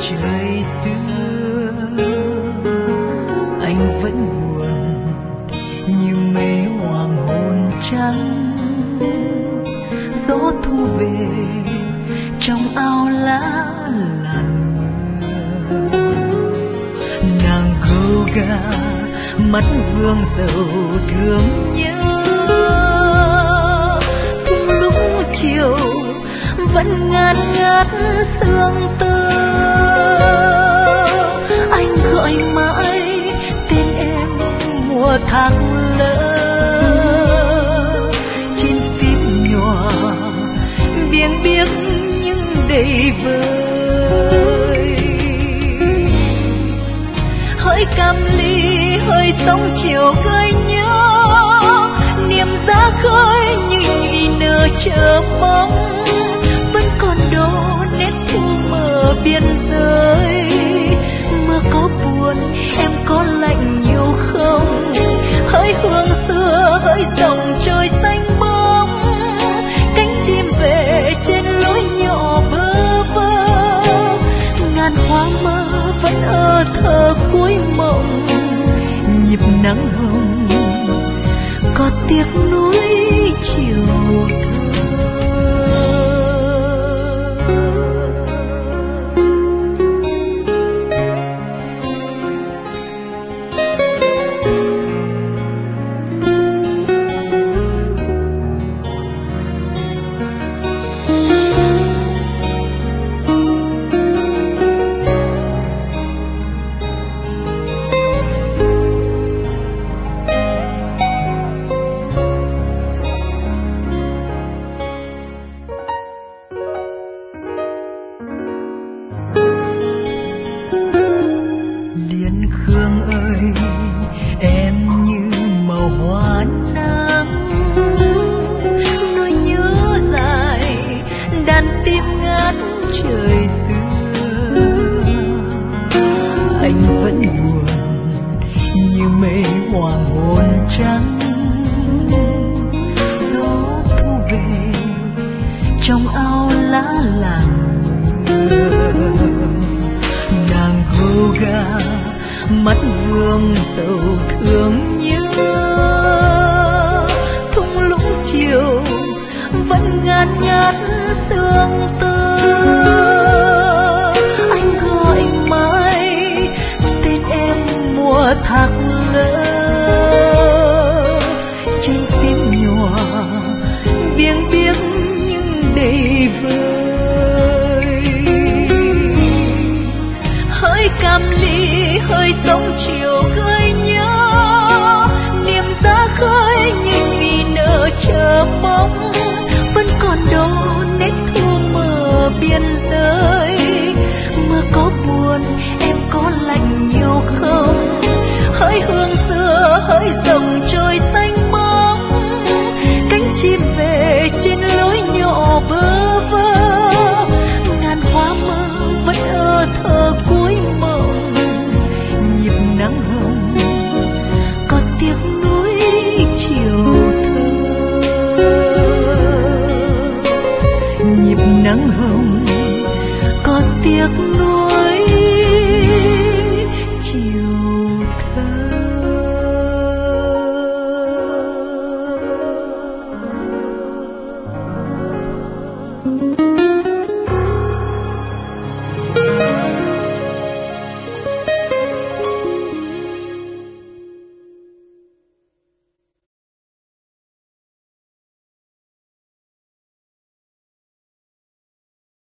trời xưa. Anh vẫn buồn như mây hoàng hôn trắng, gió thu về trong ao lá làn mưa. Nàng gâu gà mắt vương dầu thương nhớ, cùng lúc chiều vẫn ngát ngát sương tơ. Anh gọi mãi tên em mùa tháng lỡ, trên phím nhòa biếng biếc nhưng đầy vơi. Hỡi cam ly hơi sóng chiều gợi nhớ, niềm giá khơi như nở chờ mong. Vẫn còn đó nét thu mờ biên giới, mưa có buồn em có lạnh nhiều không? Hỡi hương xưa hỡi dòng trời xanh bóng, cánh chim về trên lối nhỏ bơ vơ. Ngàn hoa mơ vẫn ơ thơ cuối mộng, nhịp nắng hồng có tiếc nuối chiều thơ. mắt vương sầu thương nhớ. Thung lũng chiều vẫn ngát ngát sương tơ. Anh gọi mãi tên em mùa thạc lỡ. Trên phím nhòa biếng biếc nhưng đầy vơi. Hỡi cam ly hơi sóng chiều khơi nhớ. Niềm giá khơi như vì nợ chờ mong. Vẫn còn đâu nét thu mờ biên giới. Mưa có buồn em có lạnh nhiều không? Hỡi hương xưa hỡi dòng trời xanh bóng. Cánh chim về trên lối nhỏ bơ vơ. Ngàn hoa mơ vẫn ơ thơ cuối mộng. Nhịp nắng hồng có tiếc nuối chiều thơ. Nhịp nắng hồng có tiếc nuối